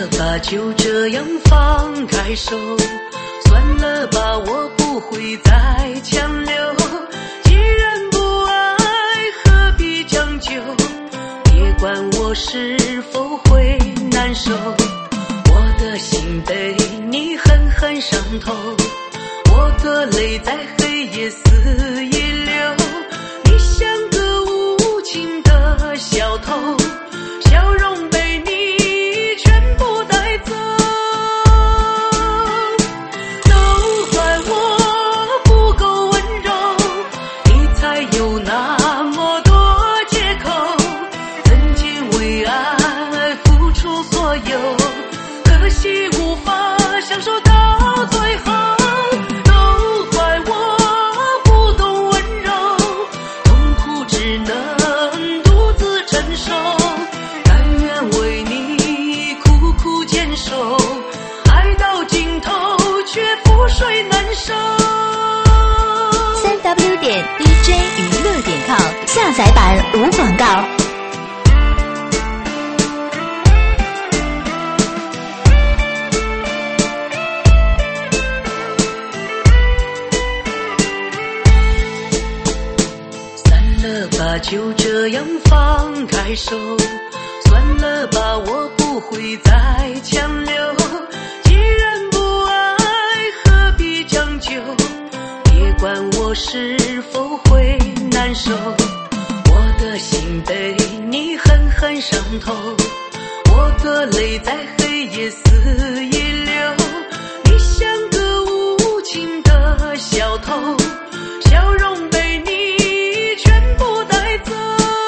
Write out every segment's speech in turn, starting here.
了吧，就这样放开手，算了吧，我不会再强留。既然不爱，何必将就？别管我是否会难受，我的心被你狠狠伤透，我的泪在黑夜肆意流。你像个无情的小偷，笑容被你全部带走。都怪我不够温柔，你才有那么多借口。曾经为爱付出所有，可惜无法享受到最后。都怪我不懂温柔，痛苦只能独自承受，甘愿为你苦苦坚守，爱到尽头却覆水难收。 3w.dj娱乐.com 下载版无广告。 就这样放开手，算了吧，我不会再强留。既然不爱，何必将就？别管我是否会难受，我的心被你狠狠伤透，我的泪在黑夜肆意流。你像个无情的小偷，笑容被你全部带走。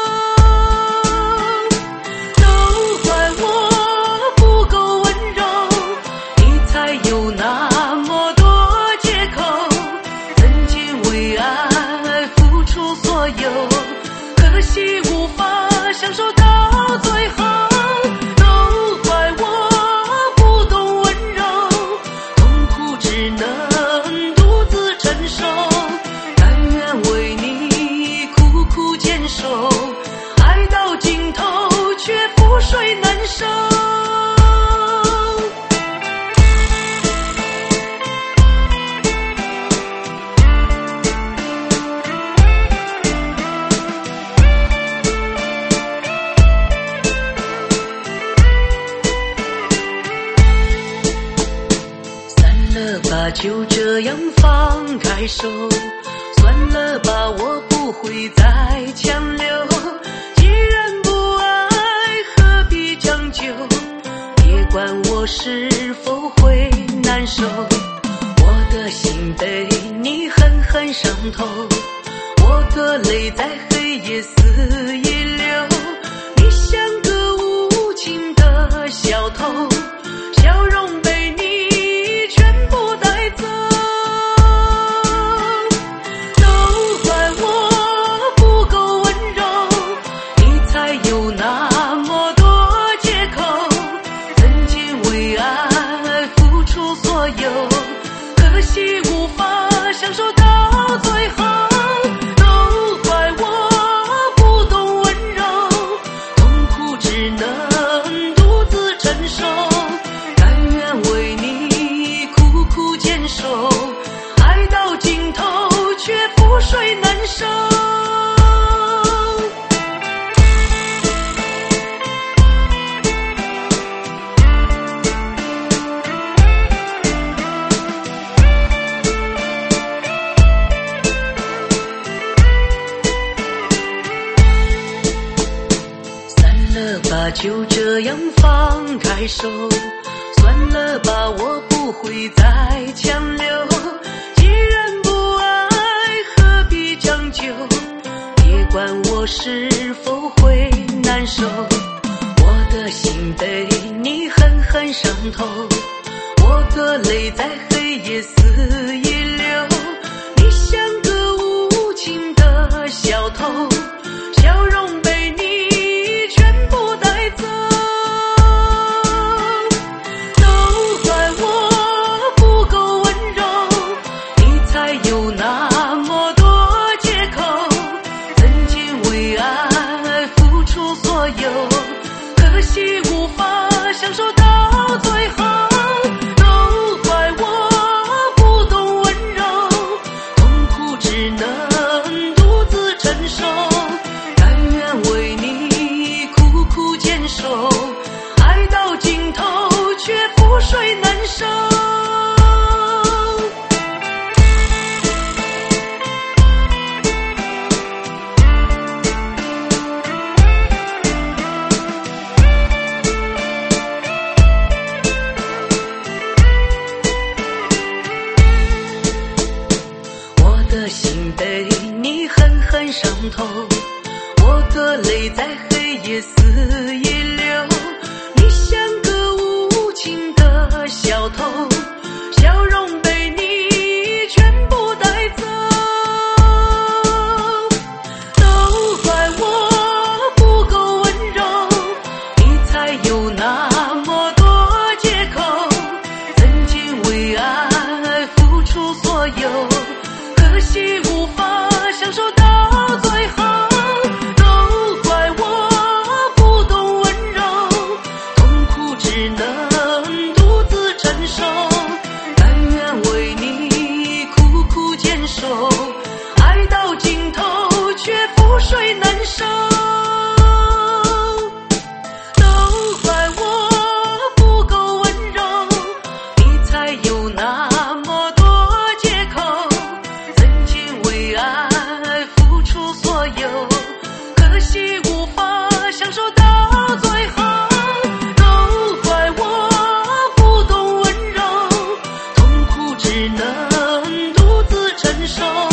都怪我不够温柔，你才有那么多借口。曾经为爱付出所有，可惜无法享受到最后。都怪我不懂温柔，痛苦只能独自承受，甘愿为你苦苦坚守，爱到尽头却覆水难收。就这样放开手，算了吧，我不会再强留。既然不爱，何必将就？别管我是否会难受，我的心被你狠狠伤透，我的泪在黑夜肆意流。你像个无情的小偷，笑容被你全部带走。都怪我不够温柔，你才有那么多借口。曾经为爱付出所有，可惜无法享受到最后。都怪我不懂温柔，痛苦只能独自承受，甘愿为你苦苦坚守，爱到尽头却覆水难收。就这样放开手，算了吧，我不会再强留。既然不爱，何必将就？别管我是否会难受，我的心被你狠狠伤透，我的泪在黑夜肆意流。你像个无情的小偷，笑容被你全部带走。都怪我不够温柔，你才有那么多借口。曾经为爱付出受，爱到尽头却覆水难收。我的心被你狠狠伤透，我的泪在黑夜肆意流，你像个无情的小偷，笑容被你全部带走。都怪我不够温柔，你才有那么多借口，曾经为爱付出所有，可惜无法享受到最后。都怪我不懂温柔，痛苦只能独自承受，甘愿为你苦苦坚守，爱到尽头却覆水难收。都怪我不够温柔，你才有那么多借口，曾经为爱付出所有，可惜无法享受到最后。都怪我不懂温柔，痛苦只能独自承受。